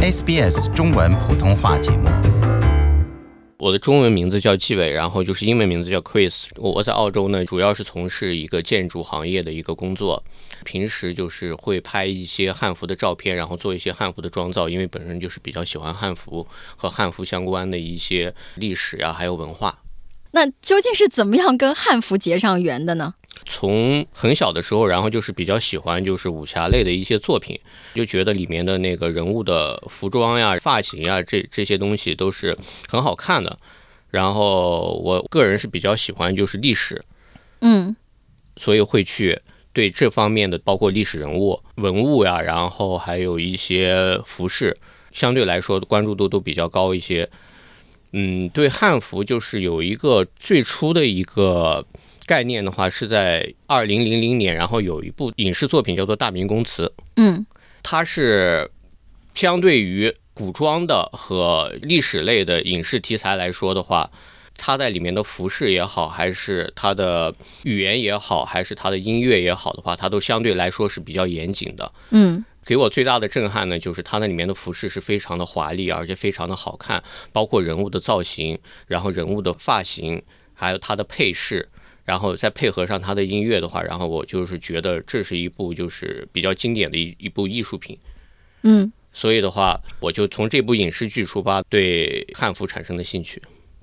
SBS 中文普通话节目。 我的中文名字叫纪伟，然后就是英文名字叫 Chris。我在澳洲呢，主要是从事一个建筑行业的一个工作，平时就是会拍一些汉服的照片，然后做一些汉服的妆造，因为本身就是比较喜欢汉服和汉服相关的一些历史啊，还有文化。 那究竟是怎么样跟汉服结上缘的呢？ 从很小的时候，然后就是比较喜欢就是武侠类的一些作品，就觉得里面的那个人物的服装呀、发型呀，这些东西都是很好看的。然后我个人是比较喜欢就是历史，所以会去对这方面的包括历史人物、文物呀，然后还有一些服饰，相对来说关注度都比较高一些。对汉服就是有一个最初的一个概念的话，是在2000年，然后有一部影视作品叫做《大明宫词》。它是相对于古装的和历史类的影视题材来说的话，它在里面的服饰也好，还是它的语言也好，还是它的音乐也好的话，它都相对来说是比较严谨的。给我最大的震撼呢，就是它那里面的服饰是非常的华丽，而且非常的好看，包括人物的造型，然后人物的发型，还有它的配饰，然后再配合上它的音乐的话，然后我就是觉得这是一部就是比较经典的一部艺术品。所以的话，我就从这部影视剧出发，对汉服产生了兴趣。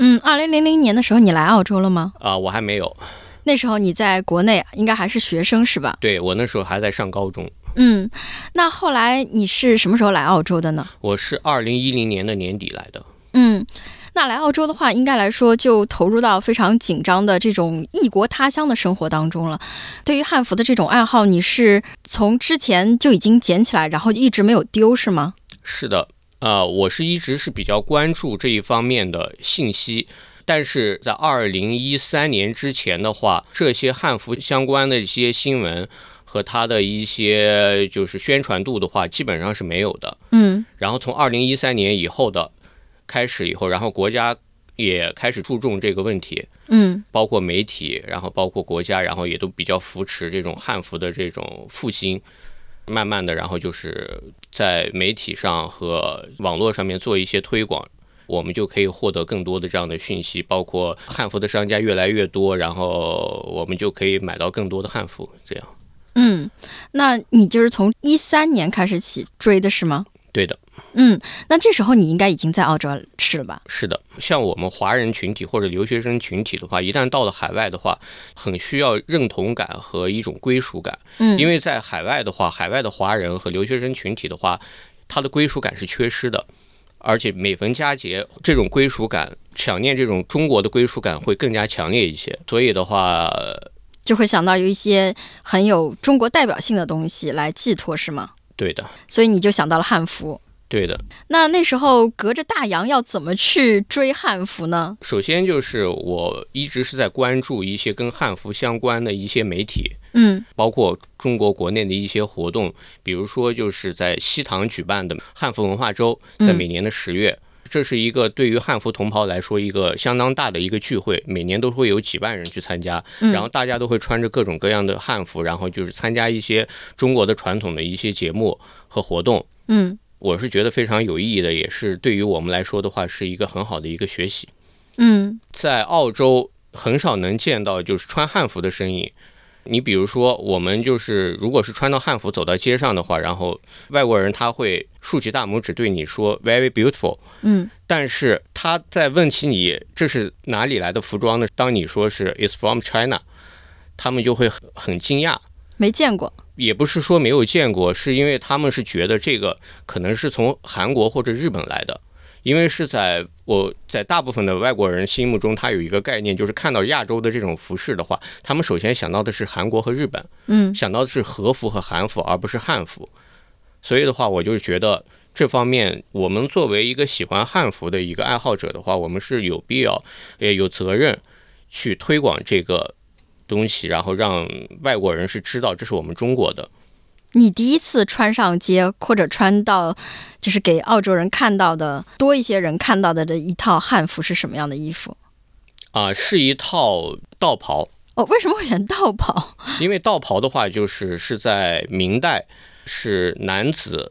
2000年的时候你来澳洲了吗？ 我还没有。 那时候你在国内应该还是学生是吧？ 对，我那时候还在上高中。 那后来你是什么时候来澳洲的呢？ 我是2010年的年底来的。 那来澳洲的话，应该来说就投入到非常紧张的这种异国他乡的生活当中了。对于汉服的这种爱好，你是从之前就已经捡起来，然后一直没有丢是吗？ 是的，我是一直是比较关注这一方面的信息，但是在2013年之前的话，这些汉服相关的一些新闻和它的一些就是宣传度的话，基本上是没有的。然后从2013年以后的开始以后，然后国家也开始注重这个问题，包括媒体，然后包括国家，然后也都比较扶持这种汉服的这种复兴。慢慢的，然后就是在媒体上和网络上面做一些推广，我们就可以获得更多的这样的讯息，包括汉服的商家越来越多，然后我们就可以买到更多的汉服，这样。 那你就是从13年开始起追的是吗？ 对的。 那这时候你应该已经在澳洲是了吧？ 是的，像我们华人群体或者留学生群体的话，一旦到了海外的话，很需要认同感和一种归属感。因为在海外的话，海外的华人和留学生群体的话，他的归属感是缺失的，而且每逢佳节，这种归属感，想念这种中国的归属感会更加强烈一些。所以的话， 就会想到有一些很有中国代表性的东西来寄托是吗？ 对的。 所以你就想到了汉服。 对的。 那时候隔着大洋要怎么去追汉服呢？ 首先就是我一直是在关注一些跟汉服相关的一些媒体，包括中国国内的一些活动，比如说就是在西塘举办的汉服文化周，在每年的10月，这是一个对于汉服同袍来说一个相当大的一个聚会，每年都会有几万人去参加，然后大家都会穿着各种各样的汉服，然后就是参加一些中国的传统的一些节目和活动。我是觉得非常有意义的，也是对于我们来说的话是一个很好的一个学习。在澳洲很少能见到就是穿汉服的身影。你比如说我们就是如果是穿到汉服走到街上的话，然后外国人他会竖起大拇指对你说 very beautiful，但是他在问起你这是哪里来的服装呢，当你说是 it's from China， 他们就会很惊讶， 没见过。 也不是说没有见过，是因为他们是觉得这个可能是从韩国或者日本来的。因为是在大部分的外国人心目中，他有一个概念，就是看到亚洲的这种服饰的话，他们首先想到的是韩国和日本，想到的是和服和韩服，而不是汉服。所以的话，我就觉得这方面，我们作为一个喜欢汉服的一个爱好者的话，我们是有必要也有责任去推广这个东西，然后让外国人是知道这是我们中国的。 你第一次穿上街或者穿到就是给澳洲人看到的多一些人看到的这一套汉服是什么样的衣服？ 是一套道袍。 为什么会选道袍？ 因为道袍的话是在明代是男子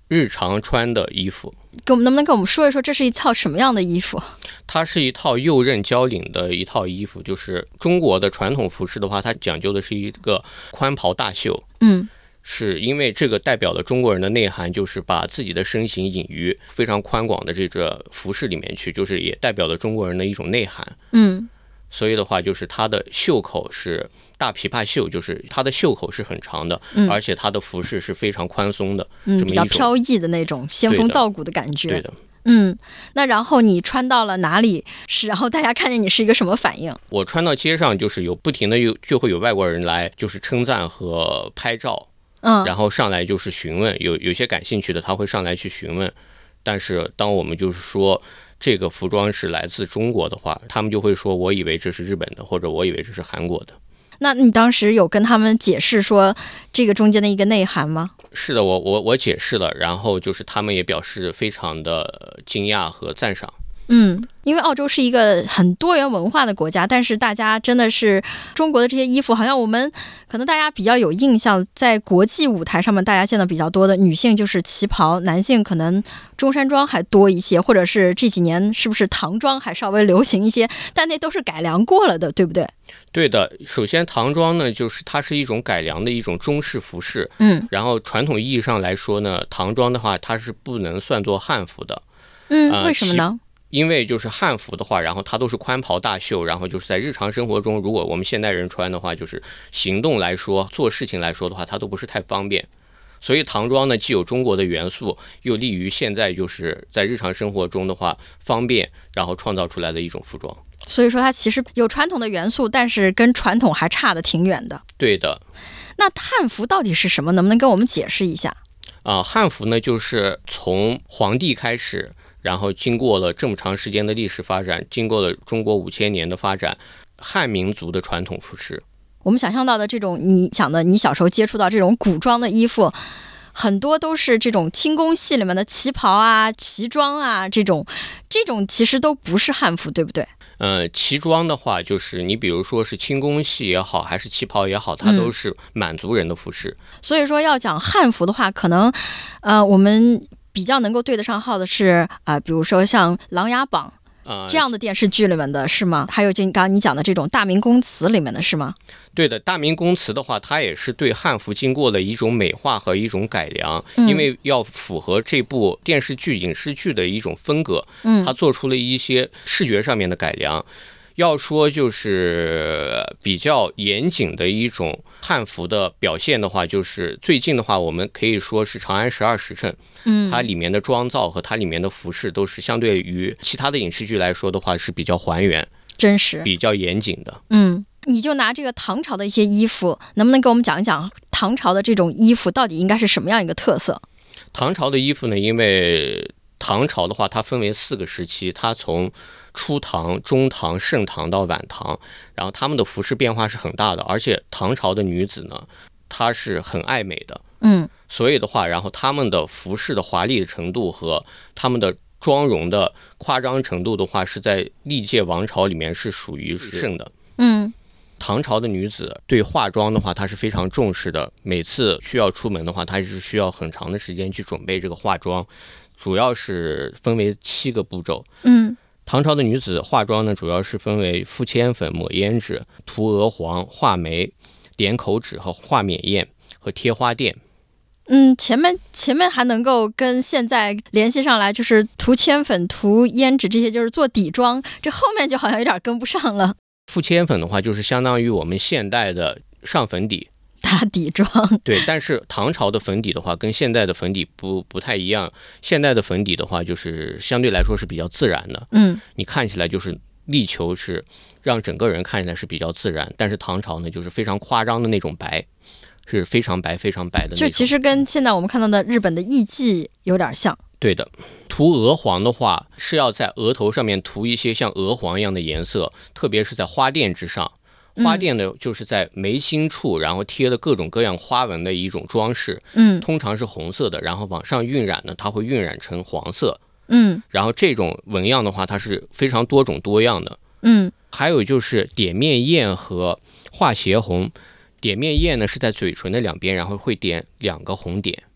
日常穿的衣服。 能不能跟我们说一说，这是一套什么样的衣服？ 它是一套右衽交领的一套衣服，就是中国的传统服饰的话，它讲究的是一个宽袍大袖。是因为这个代表了中国人的内涵，就是把自己的身形隐于非常宽广的这个服饰里面去，就是也代表了中国人的一种内涵。所以的话，就是它的袖口是大琵琶袖，就是它的袖口是很长的，而且它的服饰是非常宽松的，这么一种比较飘逸的那种仙风道骨的感觉。 对的。 那然后你穿到了哪里？然后大家看见你是一个什么反应？ 我穿到街上，就是有不停的就会有外国人来，就是称赞和拍照。然后上来就是询问，有些感兴趣的他会上来去询问，但是当我们就是说这个服装是来自中国的话，他们就会说我以为这是日本的，或者我以为这是韩国的。 那你当时有跟他们解释说这个中间的一个内涵吗？ 是的，我解释了，然后就是他们也表示非常的惊讶和赞赏。 因为澳洲是一个很多元文化的国家，但是大家真的是中国的这些衣服，好像我们可能大家比较有印象，在国际舞台上面大家见的比较多的女性就是旗袍，男性可能中山装还多一些，或者是这几年是不是唐装还稍微流行一些，但那都是改良过了的，对不对？ 对的，首先唐装呢，就是它是一种改良的一种中式服饰。然后传统意义上来说呢，唐装的话它是不能算作汉服的。 为什么呢？ 因为就是汉服的话，然后它都是宽袍大袖，然后就是在日常生活中，如果我们现代人穿的话，就是行动来说、做事情来说的话，它都不是太方便。所以唐装呢，既有中国的元素，又利于现在就是在日常生活中的话方便，然后创造出来的一种服装。 所以说它其实有传统的元素，但是跟传统还差得挺远的。 对的。 那汉服到底是什么？能不能跟我们解释一下？ 汉服呢，就是从皇帝开始，然后经过了这么长时间的历史发展，经过了中国5000年的发展，汉民族的传统服饰。 我们想象到的这种，你讲的你小时候接触到这种古装的衣服，很多都是这种清宫戏里面的旗袍啊、旗装啊，这种其实都不是汉服，对不对？ 旗装的话，就是你比如说是清宫戏也好，还是旗袍也好，它都是满族人的服饰。 所以说要讲汉服的话，可能我们比较能够对得上号的是比如说像《琅琊榜》这样的电视剧里面的是吗？还有就刚刚你讲的这种《大明宫词》里面的是吗？ 对的，《大明宫词》的话，它也是对汉服经过了一种美化和一种改良，因为要符合这部电视剧、影视剧的一种风格，它做出了一些视觉上面的改良。要说就是比较严谨的一种汉服的表现的话，就是最近的话，我们可以说是《长安12时辰》，它里面的妆造和它里面的服饰都是相对于其他的影视剧来说的话是比较还原、 真实、 比较严谨的。 你就拿这个唐朝的一些衣服，能不能给我们讲一讲唐朝的这种衣服到底应该是什么样一个特色？ 唐朝的衣服呢，因为唐朝的话，它分为4个时期，它从初唐、中唐、盛唐到晚唐，然后他们的服饰变化是很大的，而且唐朝的女子呢，她是很爱美的，所以的话，然后他们的服饰的华丽的程度和他们的妆容的夸张程度的话，是在历届王朝里面是属于盛的。唐朝的女子对化妆的话，她是非常重视的，每次需要出门的话，她是需要很长的时间去准备这个化妆，主要是分为7个步骤。唐朝的女子化妆呢，主要是分为敷铅粉、抹胭脂、涂鹅黄、画眉、点口脂和画冕艳和贴花钿。 前面还能够跟现在联系上来，就是涂铅粉、涂胭脂这些，就是做底妆，这后面就好像有点跟不上了。 敷铅粉的话，就是相当于我们现代的上粉底。 打底妆。 对，但是唐朝的粉底的话跟现代的粉底不太一样，现代的粉底的话就是相对来说是比较自然的，你看起来就是力求是让整个人看起来是比较自然，但是唐朝呢就是非常夸张的那种白，是非常白非常白的那种， 就其实跟现在我们看到的日本的艺妓有点像。 对的，涂鹅黄的话是要在额头上面涂一些像鹅黄一样的颜色，特别是在花钿之上。花钿呢，就是在眉心处，然后贴了各种各样花纹的一种装饰，通常是红色的，然后往上晕染呢，它会晕染成黄色，然后这种纹样的话，它是非常多种多样的，还有就是点面艳和画斜红，点面艳呢是在嘴唇的两边，然后会点2个红点，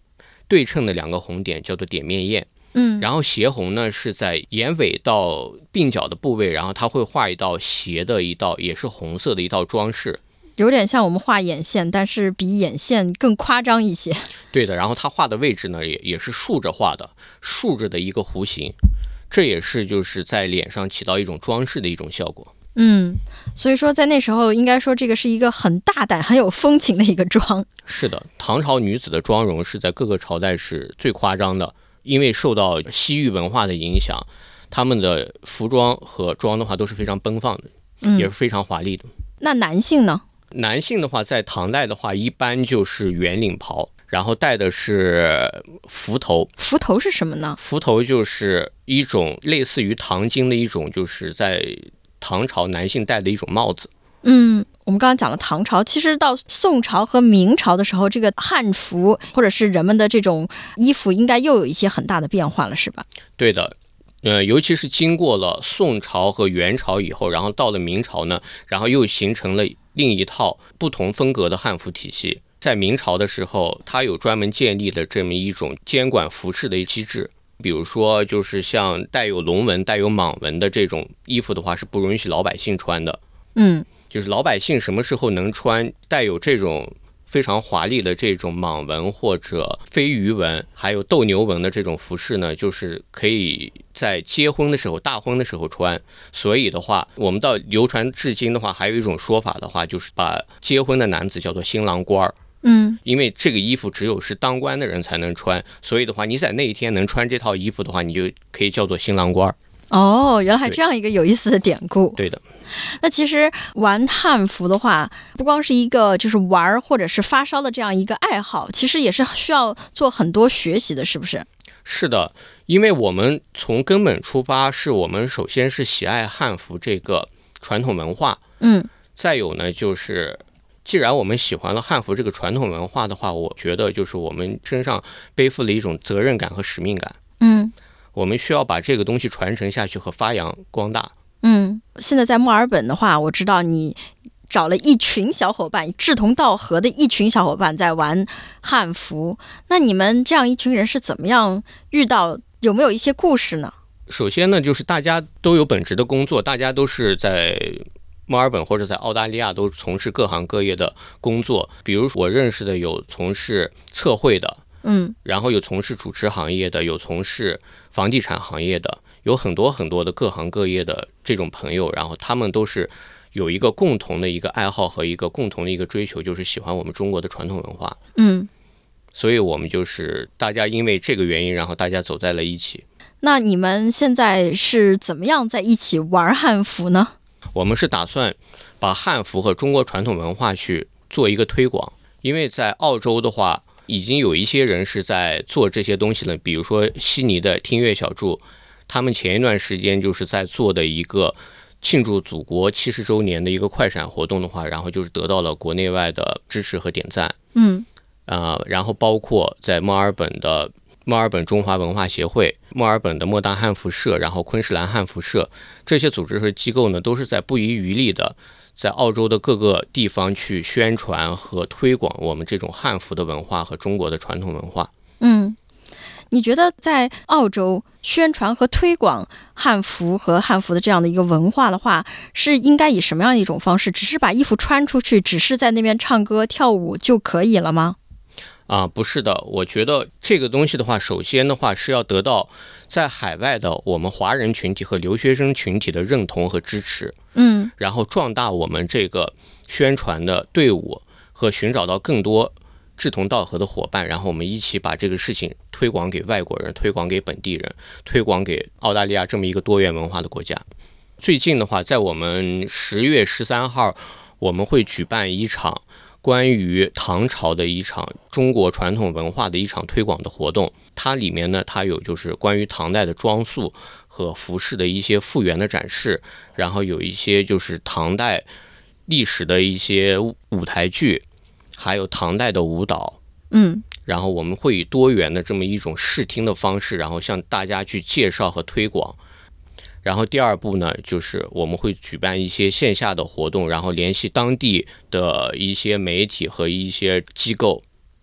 对称的2个红点，叫做点面雁。然后斜红呢是在眼尾到鬓角的部位，然后它会画一道斜的一道也是红色的一道装饰， 有点像我们画眼线，但是比眼线更夸张一些。 对的，然后它画的位置呢也是竖着画的，竖着的一个弧形，这也是就是在脸上起到一种装饰的一种效果。 所以说在那时候应该说这个是一个很大胆很有风情的一个妆。 是的，唐朝女子的妆容是在各个朝代是最夸张的，因为受到西域文化的影响，他们的服装和妆的话都是非常奔放的，也是非常华丽的。 那男性呢？ 男性的话在唐代的话一般就是圆领袍，然后戴的是幞头。 幞头是什么呢？ 幞头就是一种类似于唐巾的一种，就是在唐朝男性戴的一种帽子。 我们刚刚讲了唐朝，其实到宋朝和明朝的时候，这个汉服或者是人们的这种衣服应该又有一些很大的变化了，是吧？ 对的，尤其是经过了宋朝和元朝以后，然后到了明朝呢，然后又形成了另一套不同风格的汉服体系。在明朝的时候，它有专门建立的这么一种监管服饰的机制，比如说就是像带有龙纹带有蟒纹的这种衣服的话是不允许老百姓穿的。就是老百姓什么时候能穿带有这种非常华丽的这种蟒纹或者飞鱼纹还有斗牛纹的这种服饰呢，就是可以在结婚的时候大婚的时候穿。所以的话我们到流传至今的话，还有一种说法的话，就是把结婚的男子叫做新郎官。因为这个衣服只有是当官的人才能穿，所以的话你在那一天能穿这套衣服的话，你就可以叫做新郎官。 原来还这样一个有意思的典故。 对的。 那其实玩汉服的话，不光是一个就是玩或者是发烧的这样一个爱好，其实也是需要做很多学习的，是不是？ 是的，因为我们从根本出发，是我们首先是喜爱汉服这个传统文化。再有呢，就是既然我们喜欢了汉服这个传统文化的话，我觉得就是我们身上背负了一种责任感和使命感。我们需要把这个东西传承下去和发扬光大。 现在在墨尔本的话，我知道你找了一群小伙伴，志同道合的一群小伙伴在玩汉服。那你们这样一群人是怎么样遇到？有没有一些故事呢？ 首先呢，就是大家都有本职的工作，大家都是在墨尔本或者在澳大利亚都从事各行各业的工作。比如我认识的有从事测绘的，然后有从事主持行业的，有从事房地产行业的，有很多很多的各行各业的这种朋友，然后他们都是有一个共同的一个爱好和一个共同的一个追求，就是喜欢我们中国的传统文化。所以我们就是大家因为这个原因，然后大家走在了一起。 那你们现在是怎么样在一起玩汉服呢？ 我们是打算把汉服和中国传统文化去做一个推广，因为在澳洲的话已经有一些人是在做这些东西了，比如说悉尼的听乐小筑，他们前一段时间就是在做的一个庆祝祖国70周年的一个快闪活动的话，然后就是得到了国内外的支持和点赞。然后包括在墨尔本中华文化协会、墨尔本的莫大汉服社，然后昆士兰汉服社，这些组织和机构呢，都是在不遗余力的在澳洲的各个地方去宣传和推广我们这种汉服的文化和中国的传统文化。 你觉得在澳洲宣传和推广汉服和汉服的这样的一个文化的话，是应该以什么样的一种方式？只是把衣服穿出去，只是在那边唱歌跳舞就可以了吗？ 不是的，我觉得这个东西的话，首先的话是要得到在海外的我们华人群体和留学生群体的认同和支持，然后壮大我们这个宣传的队伍和寻找到更多志同道合的伙伴，然后我们一起把这个事情推广给外国人，推广给本地人，推广给澳大利亚这么一个多元文化的国家。最近的话，在我们10月13号，我们会举办一场关于唐朝的一场中国传统文化的一场推广的活动。它里面呢，它有就是关于唐代的装束和服饰的一些复原的展示，然后有一些就是唐代历史的一些舞台剧，还有唐代的舞蹈。然后我们会以多元的这么一种视听的方式，然后向大家去介绍和推广。然后第二步呢，就是我们会举办一些线下的活动，然后联系当地的一些媒体和一些机构，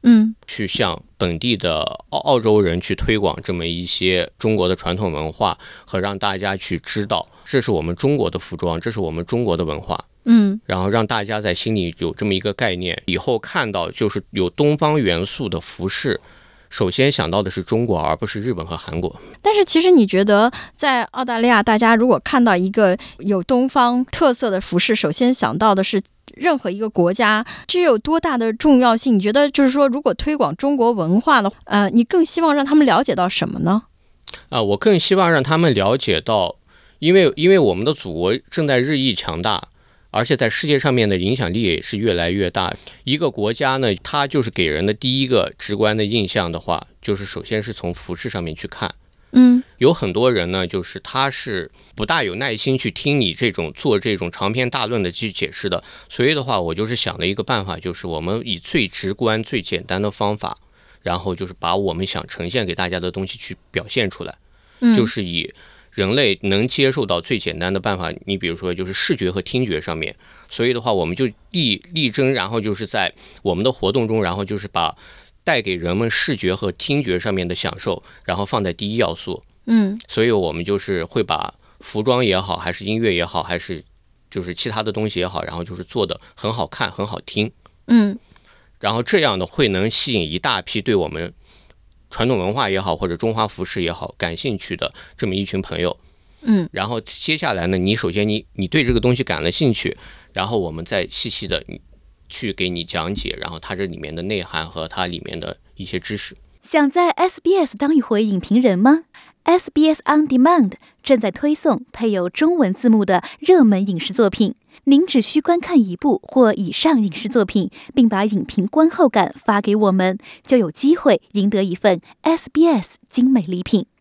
去向本地的澳洲人去推广这么一些中国的传统文化，和让大家去知道这是我们中国的服装，这是我们中国的文化。然后让大家在心里有这么一个概念，以后看到就是有东方元素的服饰，首先想到的是中国，而不是日本和韩国。 但是其实你觉得在澳大利亚，大家如果看到一个有东方特色的服饰，首先想到的是任何一个国家，这有多大的重要性？你觉得就是说，如果推广中国文化的你更希望让他们了解到什么呢？ 我更希望让他们了解到，因为我们的祖国正在日益强大，而且在世界上面的影响力也是越来越大。一个国家呢，它就是给人的第一个直观的印象的话，就是首先是从服饰上面去看。有很多人呢，就是他是不大有耐心去听你做这种长篇大论的去解释的。所以的话，我就是想了一个办法，就是我们以最直观、最简单的方法，然后就是把我们想呈现给大家的东西去表现出来。就是以人类能接受到最简单的办法，你比如说就是视觉和听觉上面。所以的话，我们就力争，然后就是在我们的活动中，然后就是把带给人们视觉和听觉上面的享受，然后放在第一要素。所以我们就是会把服装也好，还是音乐也好，还是就是其他的东西也好，然后就是做的很好看，很好听。然后这样的会能吸引一大批对我们传统文化也好，或者中华服饰也好感兴趣的这么一群朋友。然后接下来呢，你首先你对这个东西感了兴趣，然后我们再细细的去给你讲解，然后它这里面的内涵和它里面的一些知识。 想在 SBS 当一回影评人吗？ SBS On Demand 正在推送配有中文字幕的热门影视作品，您只需观看一部或以上影视作品，并把影评观后感发给我们，就有机会赢得一份 SBS 精美礼品。